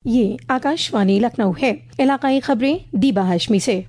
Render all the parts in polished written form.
یہ آکاشوانی لکھنؤ ہے۔ علاقائی خبریں دیبا ہاشمی سے۔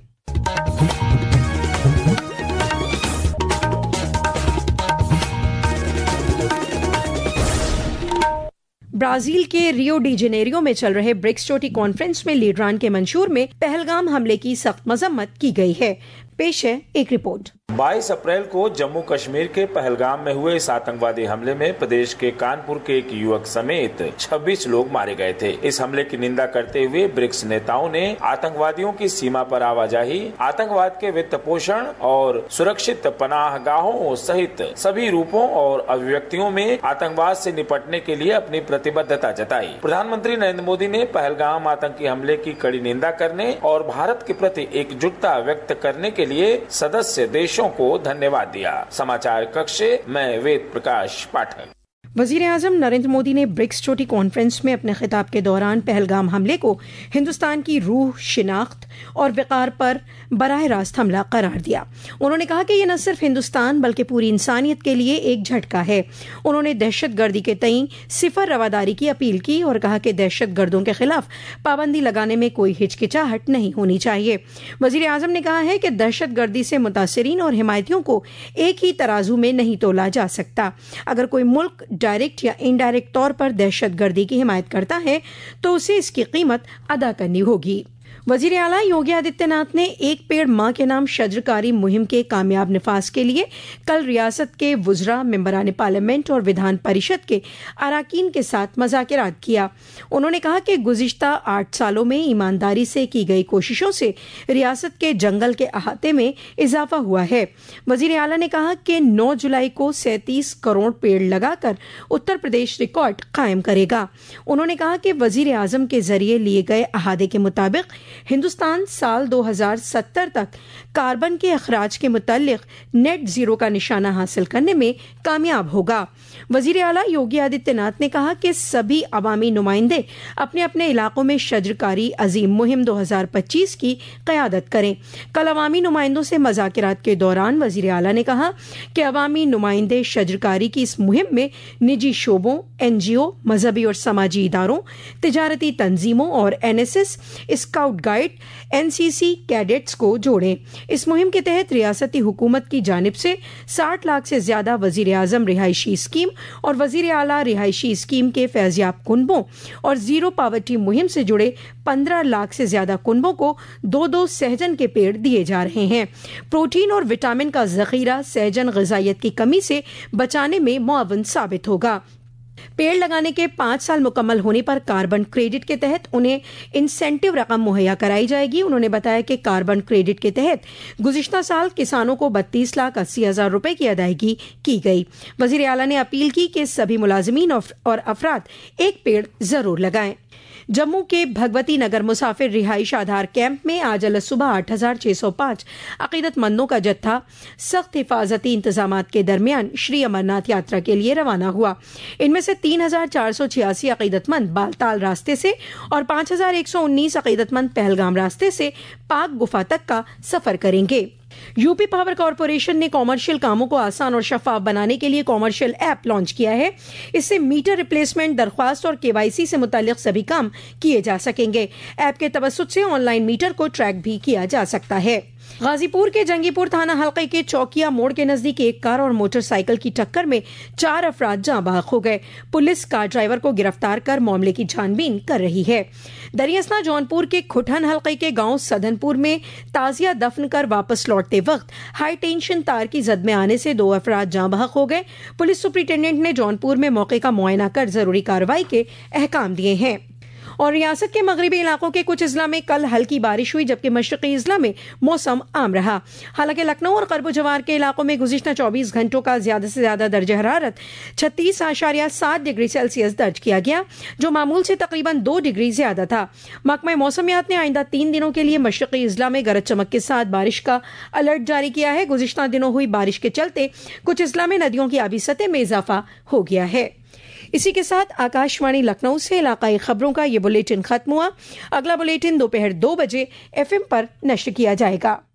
برازیل کے ریو ڈی جنیریو میں چل رہے برکس چوٹی کانفرنس میں لیڈران کے منشور میں پہلگام حملے کی سخت مذمت کی گئی ہے۔ پیش ہے ایک رپورٹ۔ 22 اپریل کو جموں کشمیر کے پہلگام میں ہوئے اس آتنکوادی حملے میں پردیش کے کانپور کے ایک یوک سمیت 26 لوگ مارے گئے تھے۔ اس حملے کی نندا کرتے ہوئے برکس نیتاؤں نے آتنکوادیوں کی سیما پر آواجاہی، آتنکواد کے وت پوشن اور سرکشت پناہ گاہوں سہت سبھی روپوں اور ابھیویکتیوں میں آتنکواد سے نپٹنے کے لیے اپنی پرتبدھتا جتائی۔ پردھان منتری نریندر مودی نے پہلگام آتنکی حملے کی کڑی نندا کرنے اور بھارت کے پرتی ایک جٹتا ویکت کرنے کے لیے سدسیہ دیشوں کو دھنیواد دیا۔ سماچار ککش سے میں وید پرکاش پاٹھک۔ وزیر اعظم نریندر مودی نے برکس چوٹی کانفرنس میں اپنے خطاب کے دوران پہلگام حملے کو ہندوستان کی روح، شناخت اور وقار پر براہ راست حملہ قرار دیا۔ انہوں نے کہا کہ یہ نہ صرف ہندوستان بلکہ پوری انسانیت کے لیے ایک جھٹکا ہے۔ انہوں نے دہشت گردی کے تئیں صفر رواداری کی اپیل کی اور کہا کہ دہشت گردوں کے خلاف پابندی لگانے میں کوئی ہچکچاہٹ نہیں ہونی چاہیے۔ وزیر اعظم نے کہا ہے کہ دہشت گردی سے متاثرین اور حمایتیوں کو ایک ہی ترازو میں نہیں تولا جا سکتا۔ اگر کوئی ملک ڈائریکٹ یا انڈائریکٹ طور پر دہشت گردی کی حمایت کرتا ہے تو اسے اس کی قیمت ادا کرنی ہوگی۔ وزیر اعلیٰ یوگی آدتیہ ناتھ نے ایک پیڑ ماں کے نام شجرکاری مہم کے کامیاب نفاذ کے لیے کل ریاست کے وزراء، ممبران پارلیمنٹ اور ودھان پریشد کے اراکین کے ساتھ مذاکرات کیا۔ انہوں نے کہا کہ گزشتہ 8 سالوں میں ایمانداری سے کی گئی کوششوں سے ریاست کے جنگل کے احاطے میں اضافہ ہوا ہے۔ وزیر اعلیٰ نے کہا کہ 9 جولائی کو 37 کروڑ پیڑ لگا کر اتر پردیش ریکارڈ قائم کرے گا۔ انہوں نے کہا کہ وزیر اعظم کے ذریعے لیے گئے احاطے کے مطابق ہندوستان سال 2070 تک کاربن کے اخراج کے متعلق نیٹ زیرو کا نشانہ حاصل کرنے میں کامیاب ہوگا۔ وزیر اعلیٰ یوگی آدتیہ ناتھ نے کہا کہ سبھی عوامی نمائندے اپنے اپنے علاقوں میں شجرکاری عظیم مہم 2025 کی قیادت کریں۔ کل عوامی نمائندوں سے مذاکرات کے دوران وزیر اعلیٰ نے کہا کہ عوامی نمائندے شجرکاری کی اس مہم میں نجی شعبوں، NGO، مذہبی اور سماجی اداروں، تجارتی تنظیموں اور NSS، scout guide, NCC cadets کو جوڑیں۔ اس مہم کے تحت ریاستی حکومت کی جانب سے 60 لاکھ سے زیادہ وزیر اعظم رہائشی اسکیم اور وزیر اعلیٰ رہائشی اسکیم کے فیضیاب کنبوں اور زیرو پاورٹی مہم سے جڑے 15 لاکھ سے زیادہ کنبوں کو 2 سہجن کے پیڑ دیے جا رہے ہیں۔ پروٹین اور وٹامن کا ذخیرہ سہجن غذائیت کی کمی سے بچانے میں معاون ثابت ہوگا۔ پیڑ لگانے کے 5 سال مکمل ہونے پر کاربن کریڈٹ کے تحت انہیں انسینٹیو رقم مہیا کرائی جائے گی۔ انہوں نے بتایا کہ کاربن کریڈٹ کے تحت گزشتہ سال کسانوں کو 32,80,000 روپے کی ادائیگی کی گئی۔ وزیر اعلیٰ نے اپیل کی کہ سبھی ملازمین اور افراد ایک پیڑ ضرور لگائیں۔ جموں کے بھگوتی نگر مسافر رہائش آدھار کیمپ میں آج صبح 8,605 عقیدت مندوں کا جتھا سخت حفاظتی انتظامات کے درمیان شری امرناتھ یاترا کے لیے روانہ ہوا۔ ان میں سے 3,486 عقیدت مند بالتال راستے سے اور 5,119 عقیدت مند پہلگام راستے سے پاک گفا تک کا سفر کریں گے۔ یو پی پاور کارپوریشن نے کامرشل کاموں کو آسان اور شفاف بنانے کے لیے کامرشل ایپ لانچ کیا ہے۔ اس سے میٹر ریپلیسمنٹ، درخواست اور KYC سے متعلق سبھی کام کیے جا سکیں گے۔ ایپ کے توسط سے آن لائن میٹر کو ٹریک بھی کیا جا سکتا ہے۔ غازی پور کے جنگی پور تھانہ حلقے کے چوکیا موڑ کے نزدیک ایک کار اور موٹر سائیکل کی ٹکر میں 4 افراد جاں بحق ہو گئے۔ پولیس کار ڈرائیور کو گرفتار کر معاملے کی چھان بین کر رہی ہے۔ دریاسنا جونپور کے کھٹن حلقے کے گاؤں سدن پور میں تازیہ دفن کر واپس لوٹتے وقت ہائی ٹینشن تار کی زد میں آنے سے 2 افراد جاں بحق ہو گئے۔ پولیس سپرنٹینڈنٹ نے جونپور میں موقع کا معائنہ کر ضروری کارروائی کے احکام دیے ہیں۔ اور ریاست کے مغربی علاقوں کے کچھ اضلاع میں کل ہلکی بارش ہوئی جبکہ مشرقی اضلاع میں موسم عام رہا۔ حالانکہ لکھنؤ اور قرب و جوار کے علاقوں میں گزشتہ 24 گھنٹوں کا زیادہ سے زیادہ درجہ حرارت 36.7 ڈگری سیلسیس درج کیا گیا، جو معمول سے تقریباً 2 ڈگری زیادہ تھا۔ محکمہ موسمیات نے آئندہ 3 دنوں کے لیے مشرقی اضلاع میں گرج چمک کے ساتھ بارش کا الرٹ جاری کیا ہے۔ گزشتہ دنوں ہوئی بارش کے چلتے کچھ اضلاع میں ندیوں کی آبی سطح میں اضافہ ہو گیا ہے۔ اسی کے ساتھ آکاشوانی لکھنؤ سے علاقائی خبروں کا یہ بلیٹن ختم ہوا۔ اگلا بلیٹن دوپہر 2 بجے FM پر نشر کیا جائے گا۔